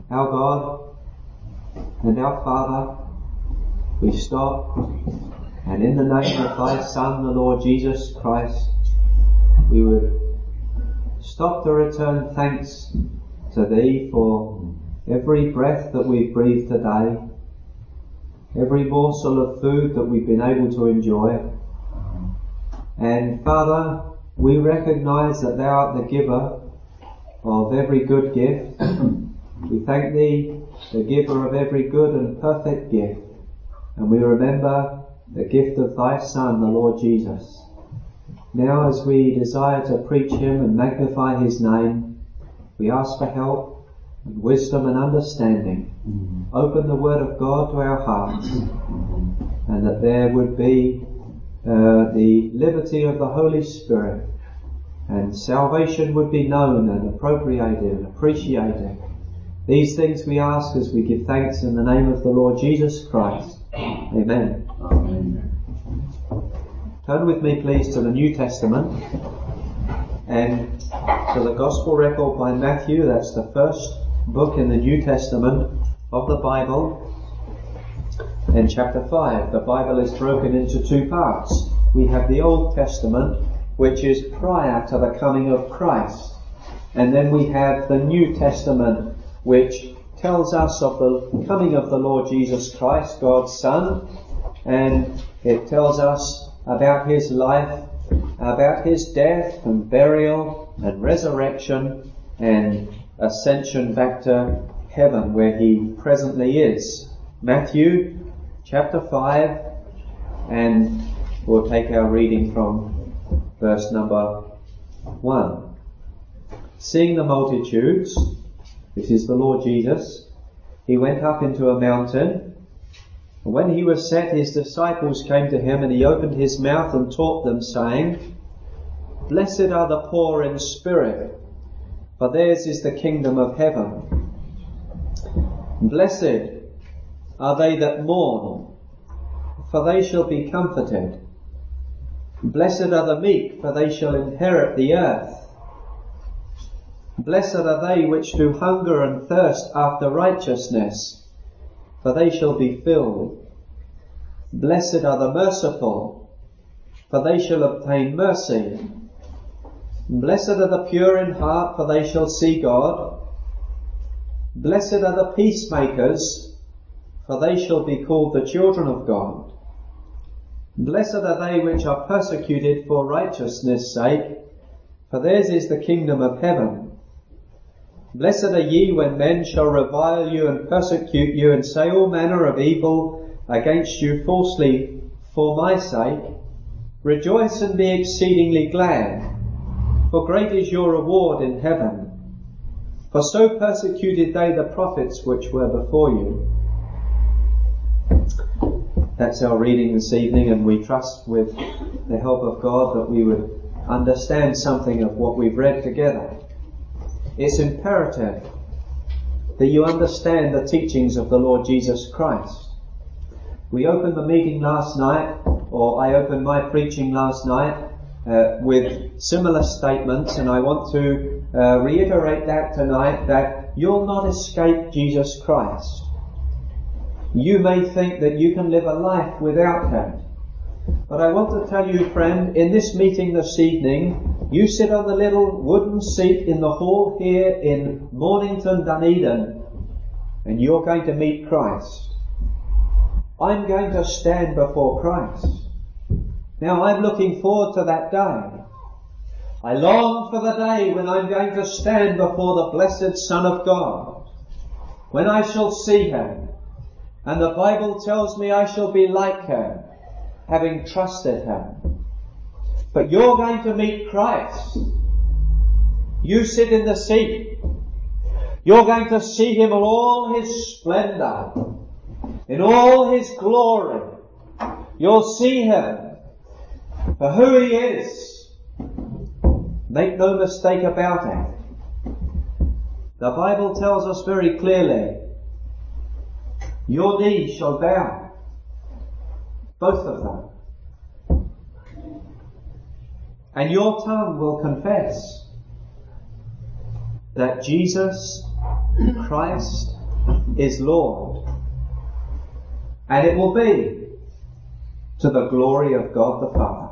Our God and our Father, we stop, and in the name of thy Son, the Lord Jesus Christ, we would stop to return thanks to thee for every breath that we've breathed today, every morsel of food that we've been able to enjoy. And Father, we recognise that thou art the giver of every good gift. We thank thee, the giver of every good and perfect gift. And we remember the gift of thy Son, the Lord Jesus. Now, as we desire to preach him and magnify his name, we ask for help and wisdom and understanding. Open the word of God to our hearts, and that there would be the liberty of the Holy Spirit, and salvation would be known and appropriated and appreciated. These things we ask as we give thanks in the name of the Lord Jesus Christ. Amen. Amen. Turn with me please to the New Testament and to the Gospel record by Matthew. That's the first book in the New Testament of the Bible, and chapter 5. The Bible is broken into two parts. We have the Old Testament, which is prior to the coming of Christ, and then we have the New Testament, which tells us of the coming of the Lord Jesus Christ, God's Son, and it tells us about his life, about his death and burial and resurrection and ascension back to heaven where he presently is. Matthew chapter 5, and we'll take our reading from verse number 1. Seeing the multitudes, this is the Lord Jesus, he went up into a mountain. And when he was set, his disciples came to him, and he opened his mouth and taught them, saying, Blessed are the poor in spirit, for theirs is the kingdom of heaven. Blessed are they that mourn, for they shall be comforted. Blessed are the meek, for they shall inherit the earth. Blessed are they which do hunger and thirst after righteousness, for they shall be filled. Blessed are the merciful, for they shall obtain mercy. Blessed are the pure in heart, for they shall see God. Blessed are the peacemakers, for they shall be called the children of God. Blessed are they which are persecuted for righteousness' sake, for theirs is the kingdom of heaven. Blessed are ye when men shall revile you and persecute you and say all manner of evil against you falsely for my sake. Rejoice and be exceedingly glad, for great is your reward in heaven. For so persecuted they the prophets which were before you. That's our reading this evening, and we trust with the help of God that we would understand something of what we've read together. It's imperative that you understand the teachings of the Lord Jesus Christ. We opened the meeting last night, or I opened my preaching last night, with similar statements, and I want to reiterate that tonight, that you'll not escape Jesus Christ. You may think that you can live a life without him. But I want to tell you, friend, in this meeting this evening, you sit on the little wooden seat in the hall here in Mornington, Dunedin, and you're going to meet Christ. I'm going to stand before Christ. Now, I'm looking forward to that day. I long for the day when I'm going to stand before the blessed Son of God, when I shall see him. And the Bible tells me I shall be like him, having trusted him. But you're going to meet Christ. You sit in the seat. You're going to see him in all his splendour, in all his glory. You'll see him for who he is. Make no mistake about it. The Bible tells us very clearly, your knees shall bow, both of them, and your tongue will confess that Jesus Christ is Lord. And it will be to the glory of God the Father.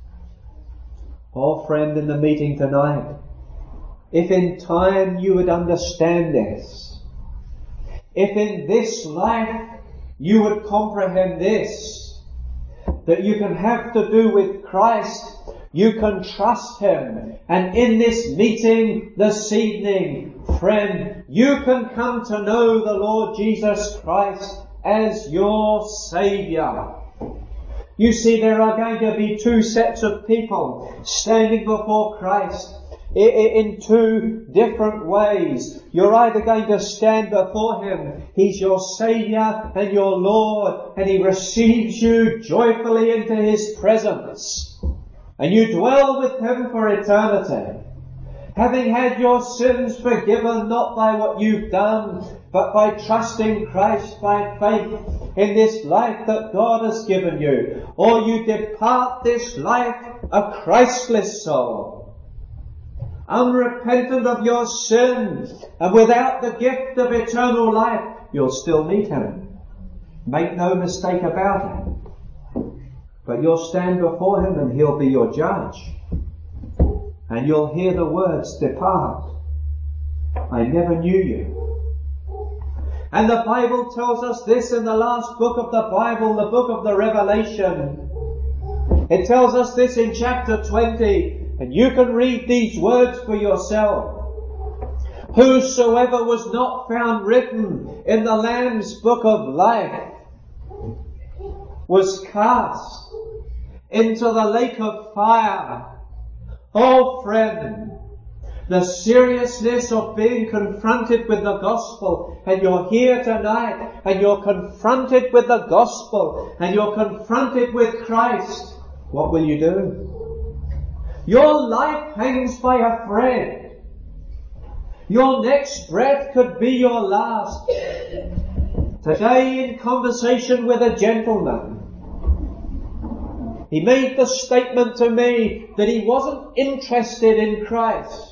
Oh, friend, in the meeting tonight, if in time you would understand this, if in this life you would comprehend this, that you can have to do with Christ, you can trust Him, and in this meeting this evening, friend, you can come to know the Lord Jesus Christ as your Saviour. You see, there are going to be two sets of people standing before Christ in two different ways. You're either going to stand before Him, He's your Saviour and your Lord, and He receives you joyfully into His presence, and you dwell with Him for eternity, having had your sins forgiven not by what you've done, but by trusting Christ by faith in this life that God has given you. Or you depart this life a Christless soul, unrepentant of your sin, and without the gift of eternal life. You'll still meet Him. Make no mistake about it. But you'll stand before Him and He'll be your judge. And you'll hear the words, "Depart, I never knew you." And the Bible tells us this in the last book of the Bible, the book of the Revelation. It tells us this in chapter 20, and you can read these words for yourself. "Whosoever was not found written in the Lamb's book of life was cast into the lake of fire." Oh, friend, the seriousness of being confronted with the gospel, and you're here tonight, and you're confronted with the gospel, and you're confronted with Christ, what will you do? Your life hangs by a thread. Your next breath could be your last. Today, in conversation with a gentleman, he made the statement to me that he wasn't interested in Christ.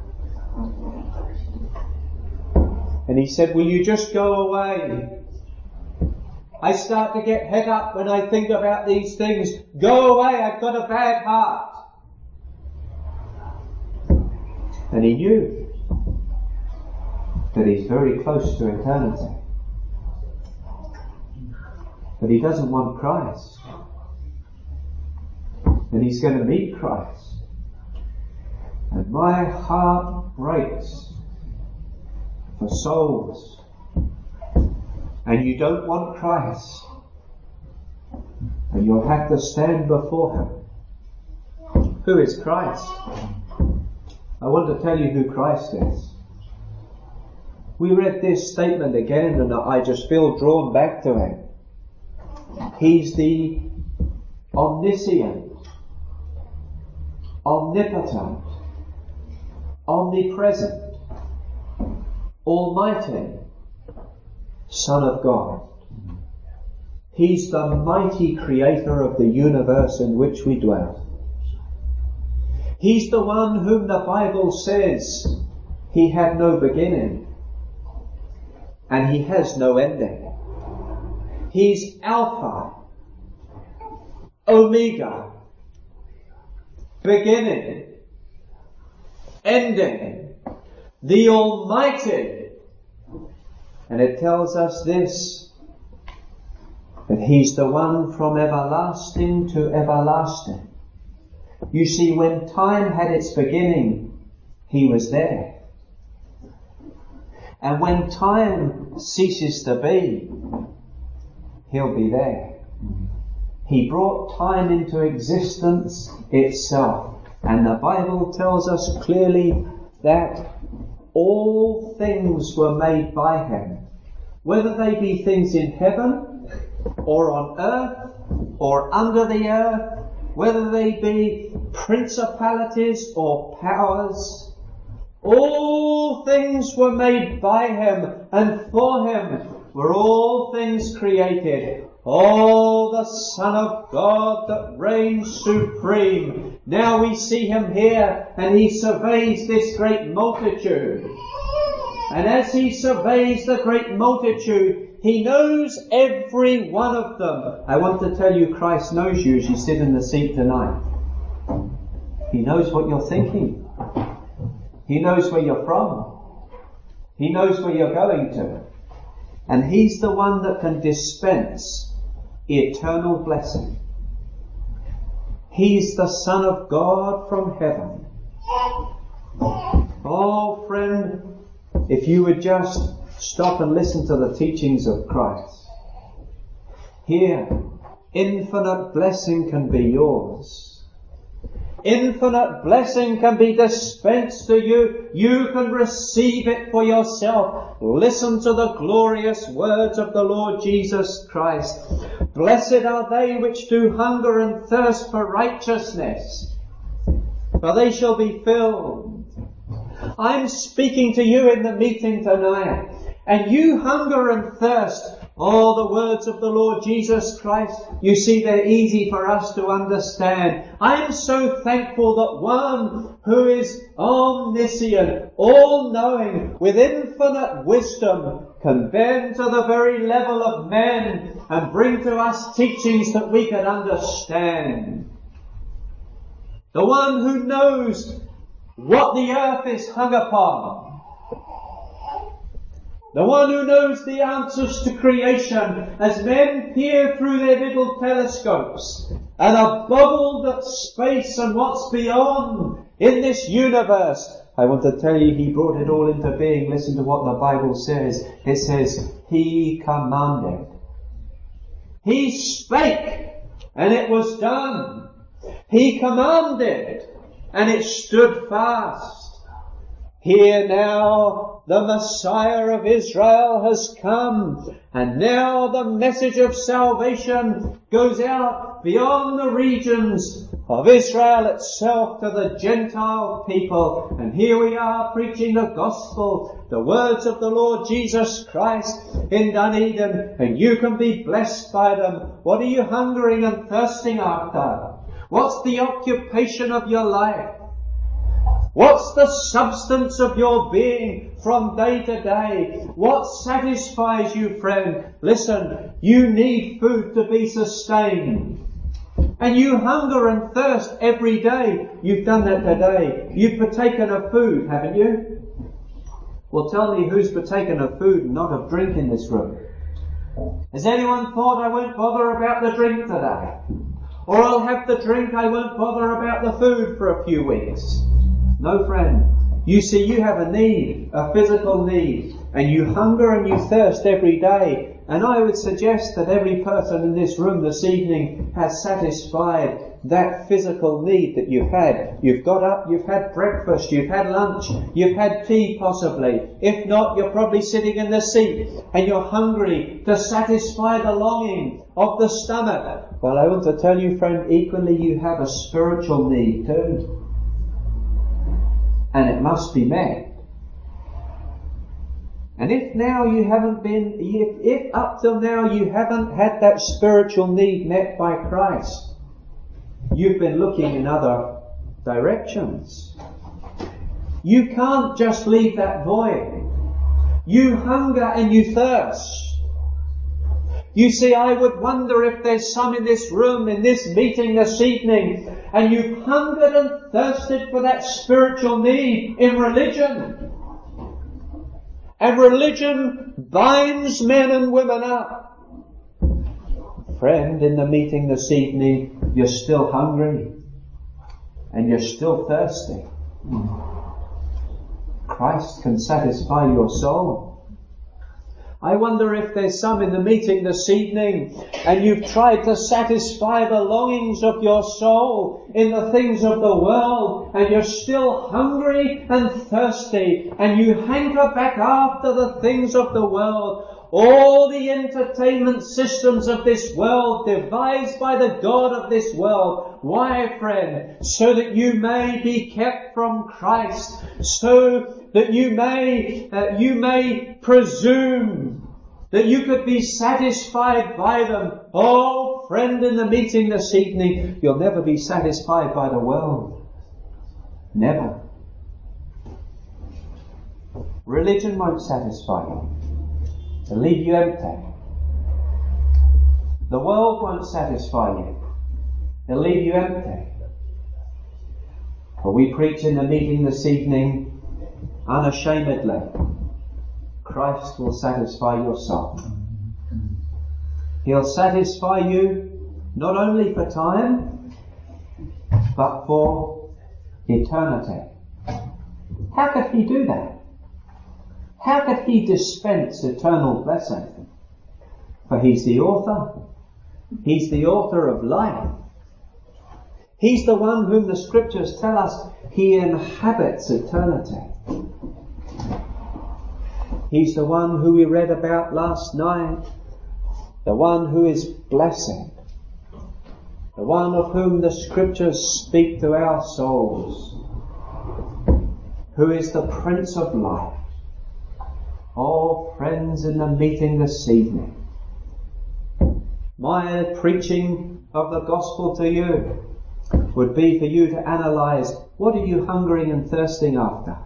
And he said, "Will you just go away? I start to get head up when I think about these things. Go away, I've got a bad heart." And he knew that he's very close to eternity. But he doesn't want Christ. And he's going to meet Christ. And my heart breaks for souls. And you don't want Christ. And you'll have to stand before Him. Who is Christ? I want to tell you who Christ is. We read this statement again and I just feel drawn back to it. He's the omniscient, omnipotent, omnipresent, Almighty Son of God. He's the mighty creator of the universe in which we dwell. He's the one whom the Bible says He had no beginning and He has no ending. He's Alpha, Omega, beginning, ending, the Almighty. And it tells us this, that He's the one from everlasting to everlasting. You see, when time had its beginning, He was there. And when time ceases to be, He'll be there. He brought time into existence itself. And the Bible tells us clearly that all things were made by Him, whether they be things in heaven or on earth or under the earth, whether they be principalities or powers. All things were made by Him, and for Him were all things created. Oh, the Son of God that reigns supreme. Now we see Him here, and He surveys this great multitude. And as he surveys the great multitude, he knows every one of them. I want to tell you, Christ knows you as you sit in the seat tonight. He knows what you're thinking. He knows where you're from. He knows where you're going to. And He's the one that can dispense eternal blessing. He's the Son of God from heaven. Oh, friend, if you would just stop and listen to the teachings of Christ, here, infinite blessing can be yours. Infinite blessing can be dispensed to you. You can receive it for yourself. Listen to the glorious words of the Lord Jesus Christ. Blessed are they which do hunger and thirst for righteousness, for they shall be filled. I'm speaking to you in the meeting tonight, and you hunger and thirst. Oh, the words of the Lord Jesus Christ, you see, they're easy for us to understand. I'm so thankful that one who is omniscient, all-knowing, with infinite wisdom, can bend to the very level of men and bring to us teachings that we can understand. The one who knows what the earth is hung upon. The one who knows the answers to creation as men peer through their little telescopes and are boggled at space and what's beyond in this universe. I want to tell you, He brought it all into being. Listen to what the Bible says. It says, He commanded. He spake, and it was done. He commanded, and it stood fast. Here now the Messiah of Israel has come, and now the message of salvation goes out beyond the regions of Israel itself to the Gentile people. And here we are preaching the gospel, the words of the Lord Jesus Christ in Dunedin, and you can be blessed by them. What are you hungering and thirsting after? What's the occupation of your life? What's the substance of your being from day to day? What satisfies you, friend? Listen, you need food to be sustained. And you hunger and thirst every day. You've done that today. You've partaken of food, haven't you? Well, tell me who's partaken of food and not of drink in this room. Has anyone thought, I won't bother about the drink today? Or I'll have the drink, I won't bother about the food for a few weeks? No, friend. You see, you have a need, a physical need, and you hunger and you thirst every day. And I would suggest that every person in this room this evening has satisfied that physical need that you've had. You've got up, you've had breakfast, you've had lunch, you've had tea possibly. If not, you're probably sitting in the seat and you're hungry to satisfy the longing of the stomach. Well, I want to tell you, friend, equally you have a spiritual need too. And it must be met. And if now you haven't been, if up till now you haven't had that spiritual need met by Christ, you've been looking in other directions. You can't just leave that void. You hunger and you thirst. You see, I would wonder if there's some in this room, in this meeting this evening, and you've hungered and thirsted for that spiritual need in religion. And religion binds men and women up. Friend, in the meeting this evening, you're still hungry and you're still thirsty. Christ can satisfy your soul. I wonder if there's some in the meeting this evening and you've tried to satisfy the longings of your soul in the things of the world and you're still hungry and thirsty and you hanker back after the things of the world. All the entertainment systems of this world devised by the God of this world. Why, friend? So that you may be kept from Christ. So that you may presume that you could be satisfied by them. Oh, friend, in the meeting this evening, you'll never be satisfied by the world. Never. Religion won't satisfy you. It'll leave you empty. The world won't satisfy you. It'll leave you empty. But we preach in the meeting this evening unashamedly. Christ will satisfy your soul. He'll satisfy you not only for time, but for eternity. How could he do that? How could he dispense eternal blessing? For he's the author. He's the author of life. He's the one whom the scriptures tell us he inhabits eternity. He's the one who we read about last night. The one who is blessed. The one of whom the scriptures speak to our souls. Who is the Prince of Life. Oh, friends in the meeting this evening, my preaching of the gospel to you would be for you to analyse, what are you hungering and thirsting after?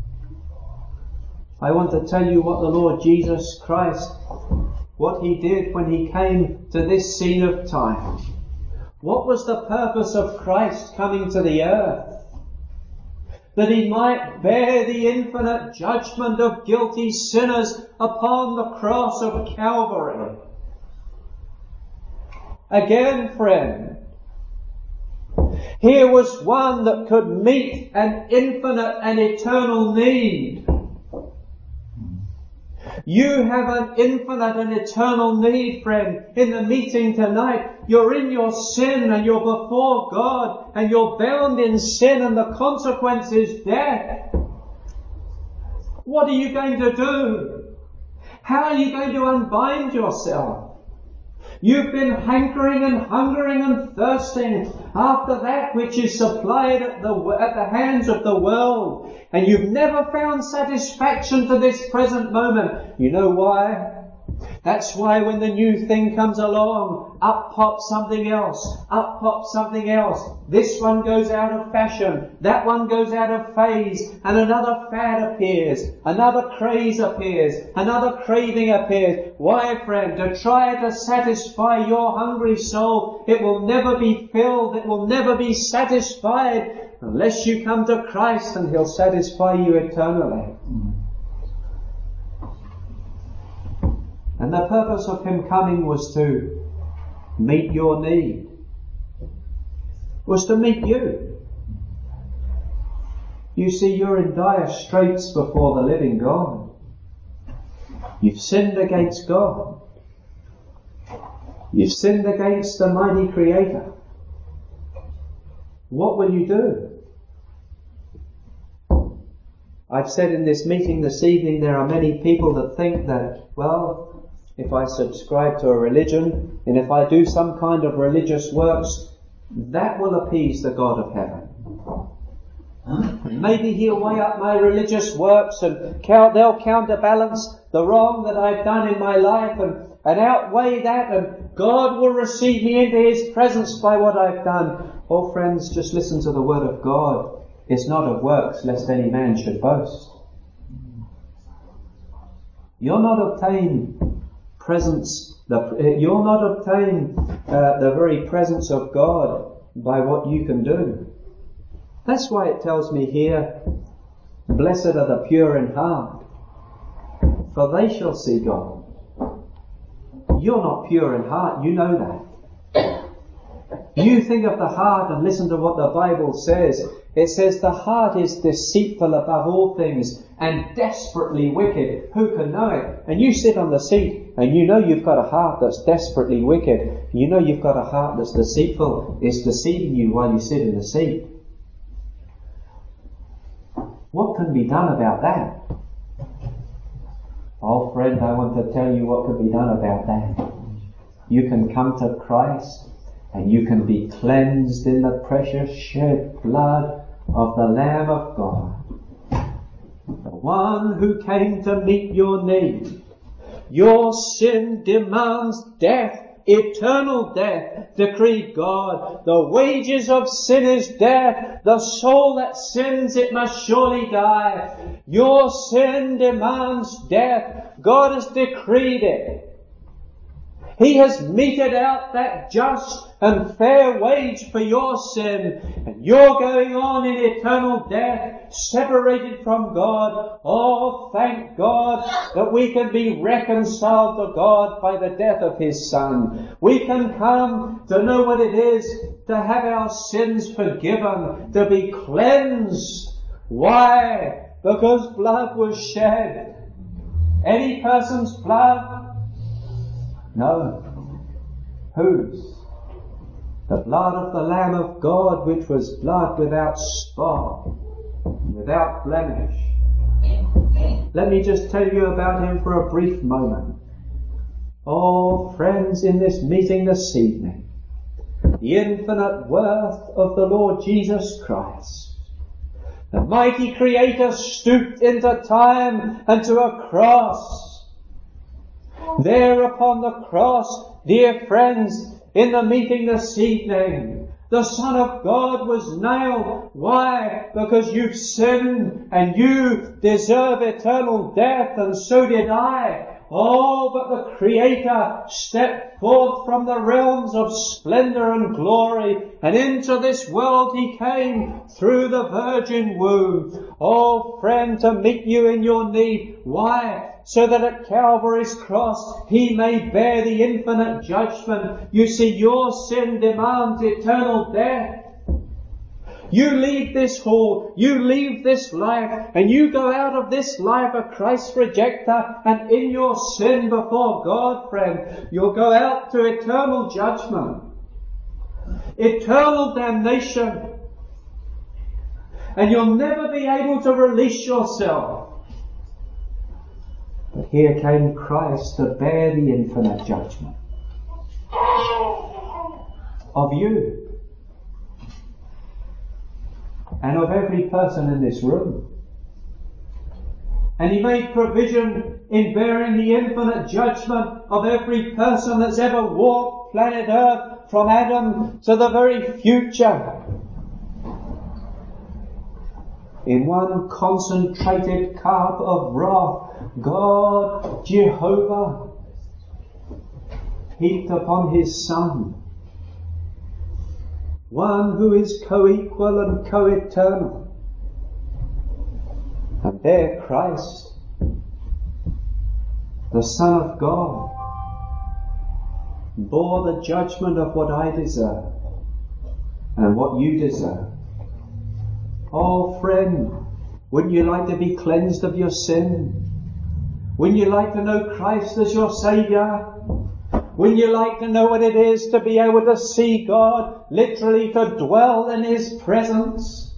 I want to tell you what the Lord Jesus Christ, what he did when he came to this scene of time. What was the purpose of Christ coming to the earth? That he might bear the infinite judgment of guilty sinners upon the cross of Calvary. Again, friend, here was one that could meet an infinite and eternal need. You have an infinite and eternal need, friend, in the meeting tonight. You're in your sin and you're before God and you're bound in sin and the consequence is death. What are you going to do? How are you going to unbind yourself? You've been hankering and hungering and thirsting after that which is supplied at the hands of the world. And you've never found satisfaction to this present moment. You know why? That's why when the new thing comes along, up pops something else, up pops something else. This one goes out of fashion, that one goes out of phase, and another fad appears, another craze appears, another craving appears. Why, friend? To try to satisfy your hungry soul. It will never be filled, it will never be satisfied unless you come to Christ and He'll satisfy you eternally. And the purpose of Him coming was to meet your need. Was to meet you. You see, you're in dire straits before the living God. You've sinned against God. You've sinned against the mighty Creator. What will you do? I've said in this meeting this evening, there are many people that think that, well, if I subscribe to a religion, and if I do some kind of religious works, that will appease the God of heaven. Maybe He'll weigh up my religious works and they'll counterbalance the wrong that I've done in my life and outweigh that, and God will receive me into His presence by what I've done. Oh friends, just listen to the word of God. It's not of works, lest any man should boast. You'll not obtain you'll not obtain the very presence of God by what you can do. That's why it tells me here, blessed are the pure in heart, for they shall see God. You're not pure in heart, you know that. You think of the heart and listen to what the Bible says. It says the heart is deceitful above all things and desperately wicked. Who can know it? And you sit on the seat and you know you've got a heart that's desperately wicked. You know you've got a heart that's deceitful. It's deceiving you while you sit in the seat. What can be done about that? Oh friend, I want to tell you what can be done about that. You can come to Christ and you can be cleansed in the precious shed blood of the Lamb of God. The one who came to meet your need. Your sin demands death eternal death, decreed God. The wages of sin is death. The soul that sins, it must surely die. Your sin demands death. God has decreed it. He has meted out that just and fair wage for your sin, and you're going on in eternal death, separated from God. Oh, thank God that we can be reconciled to God by the death of His Son. We can come to know what it is to have our sins forgiven, to be cleansed. Why? Because blood was shed. Any person's blood? No. Whose? The blood of the Lamb of God, which was blood without spot, without blemish. Let me just tell you about Him for a brief moment. Oh, friends, in this meeting this evening, the infinite worth of the Lord Jesus Christ. The mighty Creator stooped into time and to a cross. There upon the cross, dear friends, in the meeting this evening, the Son of God was nailed. Why? Because you've sinned and you deserve eternal death, and so did I. Oh, but the Creator stepped forth from the realms of splendour and glory, and into this world He came through the virgin womb. Oh, friend, to meet you in your need. Why? So that at Calvary's cross He may bear the infinite judgment. You see, your sin demands eternal death. You leave this hall, you leave this life, and you go out of this life a Christ rejecter, and in your sin before God, friend, you'll go out to eternal judgment, eternal damnation, and you'll never be able to release yourself. But here came Christ to bear the infinite judgment of you and of every person in this room. And He made provision in bearing the infinite judgment of every person that's ever walked planet Earth, from Adam to the very future. In one concentrated cup of wrath, God, Jehovah, heaped upon His Son, one who is co-equal and co-eternal. And there Christ, the Son of God, bore the judgment of what I deserve and what you deserve. Oh, friend, wouldn't you like to be cleansed of your sin? Wouldn't you like to know Christ as your Saviour? Wouldn't you like to know what it is to be able to see God, literally to dwell in His presence?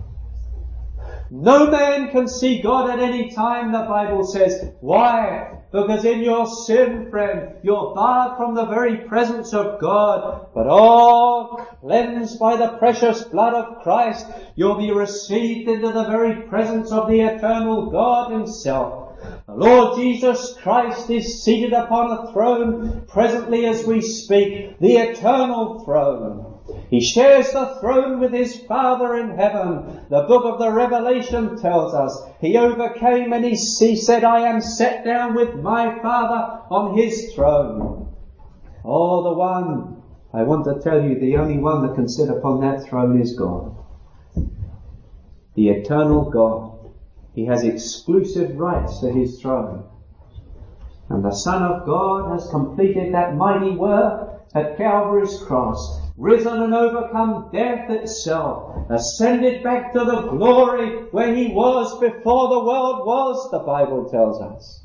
No man can see God at any time, the Bible says. Why? Because in your sin, friend, you're barred from the very presence of God. But cleansed by the precious blood of Christ, you'll be received into the very presence of the eternal God Himself. The Lord Jesus Christ is seated upon a throne presently as we speak, the eternal throne. He shares the throne with His Father in heaven. The book of the Revelation tells us He overcame and He said, I am set down with my Father on His throne. Oh, the one, I want to tell you, the only one that can sit upon that throne is God. The eternal God. He has exclusive rights to His throne. And the Son of God has completed that mighty work at Calvary's cross, risen and overcome death itself, ascended back to the glory where He was before the world was, the Bible tells us.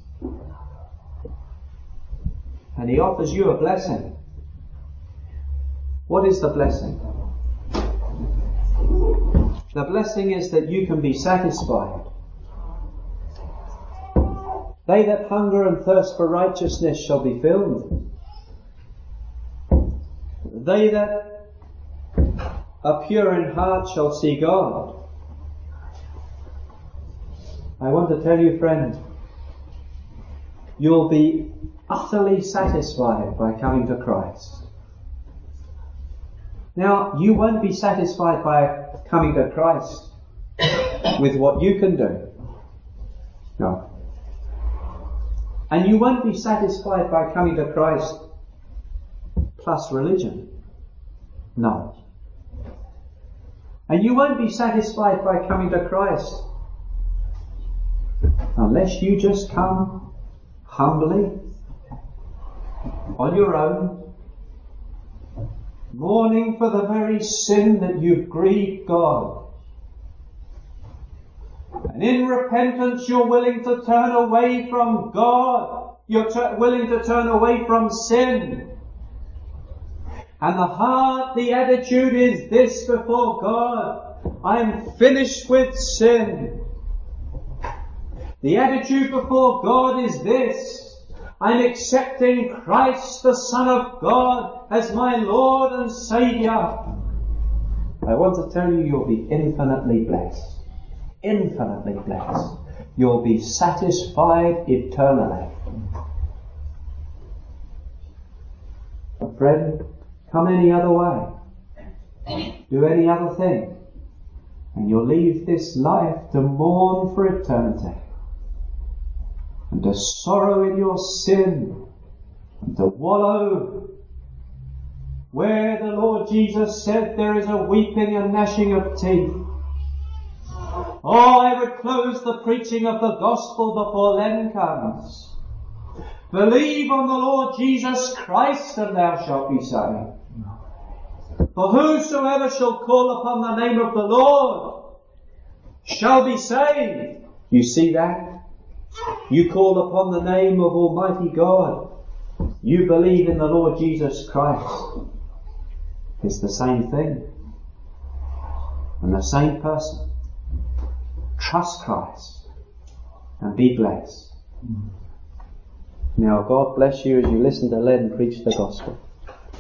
And He offers you a blessing. What is the blessing? The blessing is that you can be satisfied. They that hunger and thirst for righteousness shall be filled. They that are pure in heart shall see God. I want to tell you, friend, you'll be utterly satisfied by coming to Christ. Now, you won't be satisfied by coming to Christ with what you can do. No. And you won't be satisfied by coming to Christ plus religion. No. And you won't be satisfied by coming to Christ unless you just come humbly on your own, mourning for the very sin that you've grieved God. And in repentance you're willing to turn away from God. You're willing to turn away from sin. And the heart, the attitude is this before God: I am finished with sin. The attitude before God is this: I'm accepting Christ, the Son of God, as my Lord and Saviour. I want to tell you, you'll be infinitely blessed. Infinitely blessed. You'll be satisfied eternally. But friend, come any other way, do any other thing, and you'll leave this life to mourn for eternity, and to sorrow in your sin, and to wallow where the Lord Jesus said there is a weeping and gnashing of teeth. Oh, I would close the preaching of the gospel before Lent comes. Believe on the Lord Jesus Christ and thou shalt be saved. For whosoever shall call upon the name of the Lord shall be saved. You see that? You call upon the name of Almighty God. You believe in the Lord Jesus Christ. It's the same thing. And the same person. Trust Christ and be blessed. Now God bless you as you listen to Len preach the gospel.